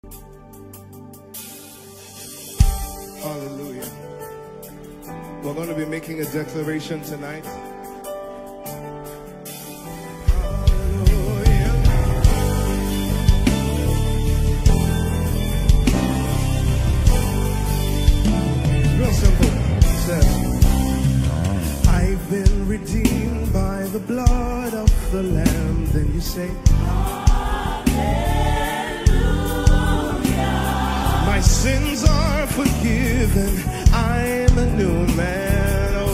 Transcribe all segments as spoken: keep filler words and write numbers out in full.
Hallelujah. We're going to be making a declaration tonight. Hallelujah. Real simple. It says, I've been redeemed by the blood of the Lamb. Then you say, my sins are forgiven. I'm a new man. Oh,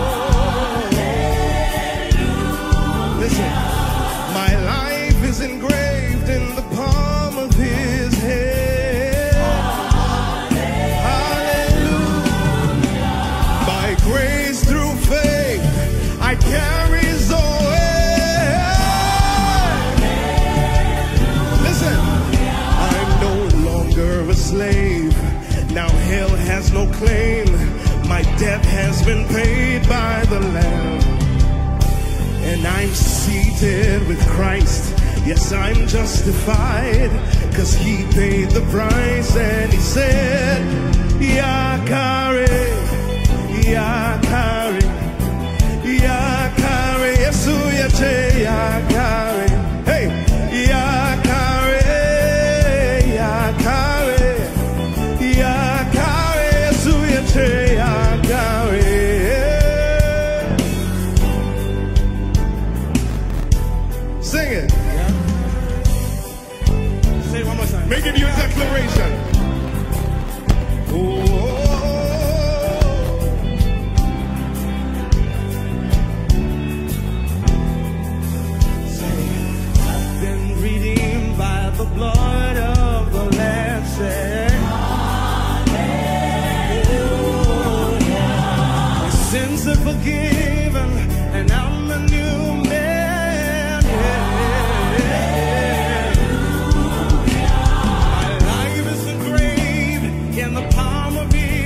listen, my life is engraved in the palm of His hand. Hallelujah. By grace through faith, I carry Zoe. Listen, I'm no longer a slave. Now hell has no claim. My debt has been paid by the Lamb. And I'm seated with Christ. Yes, I'm justified, 'cause He paid the price. And He said, Yakare, Yakare, Yakare, Yesu Yache, Yakare. Hey, Yakare, Yakare, Yakare, Yesu Yache, Yakare. Sing it. Say it one more time. Make it your declaration. Oh, say, I've been redeemed by the blood of the Lamb. Say, hallelujah. My sins are forgiven, and I'm a new man. My life is engraved in the palm of His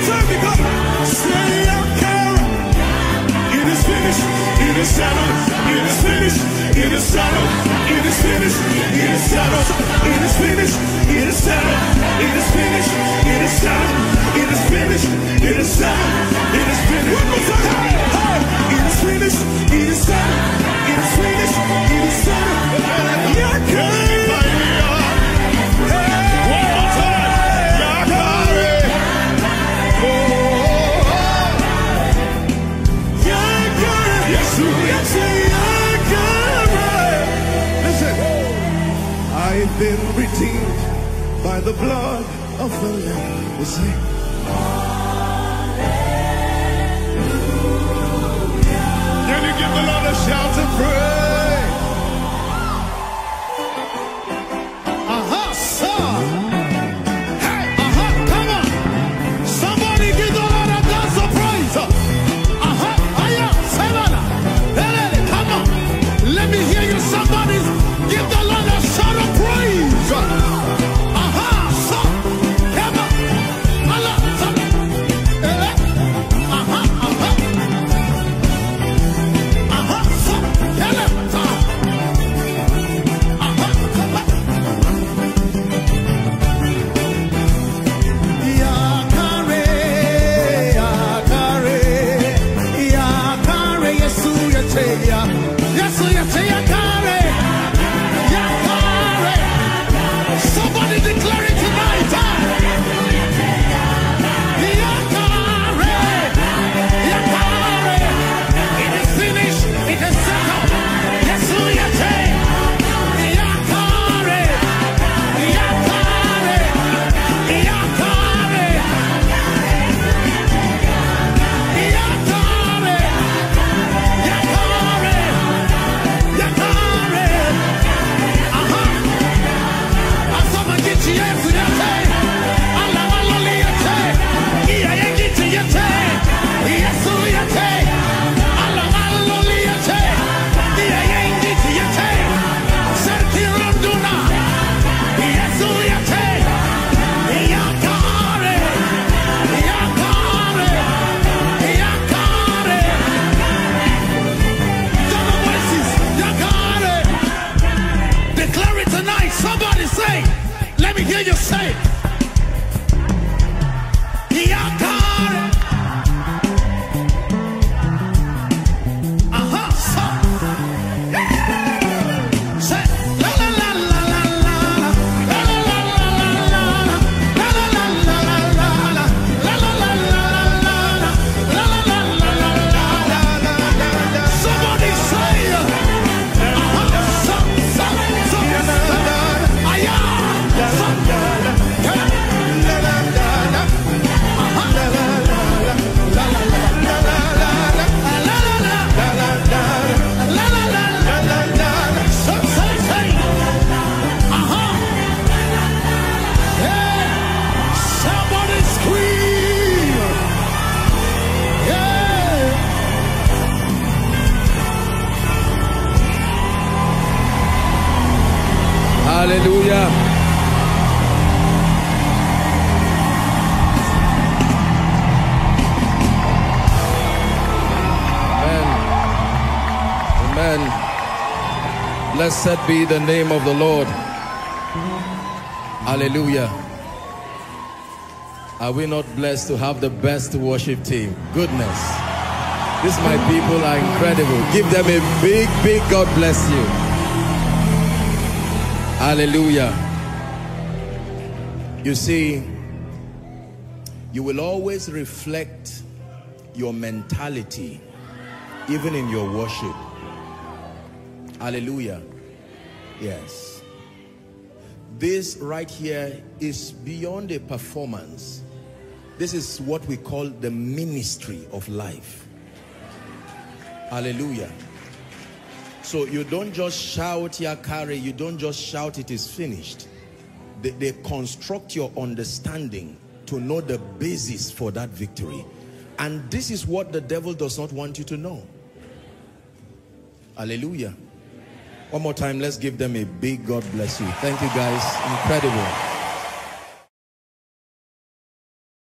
time, because say I'm carrying. It is finished. It is settled. It is finished. It is settled. It is finished. It is settled. It is finished. It is settled. It is finished. It is settled. It is finished. It is settled. It is finished. One more time. It is finished. It is settled. It is finished. It is settled. You're carrying. One more time. You're carrying. Oh, you're carrying. Yes, yes, you're carrying. Listen, I've been redeemed by the blood of the Lamb. We'll say, can you give the Lord a shout of praise? Uh-huh, sir. Hey, uh-huh, come on. Somebody give the Lord a dance of praise. Uh-huh, aya, sevana. Hey, come on. Let me hear you. Somebody give the Lord a shout of praise. Uh-huh, sir. Come on. Allah, sir. Eh, uh-huh, uh-huh. Uh-huh, sir. Hello, sir. Uh-huh, come on. Yakare, yakare, yakare, Yesu yateya, Yesu yateya kare, yakare. Somebody declare it tonight. Yakare, yakare. It is finished. It is settled. Yesu yateya, yakare, yakare, yakare. Declare it tonight. Somebody say, let me hear you say it. Yakare. Uh-huh. Say, la la la la la la la la la la la la la la. Somebody say, Hallelujah. Amen. Amen. Blessed be the name of the Lord. Hallelujah. Are we not blessed to have the best worship team? Goodness. These my people are incredible. Give them a big, big God bless you. Hallelujah. You see, you will always reflect your mentality even in your worship. Hallelujah. Yes. This right here is beyond a performance. This is what we call the ministry of life. Hallelujah. So you don't just shout Yakare, you don't just shout it is finished. They, they construct your understanding to know the basis for that victory. And this is what the devil does not want you to know. Hallelujah. One more time, let's give them a big God bless you. Thank you guys. Incredible.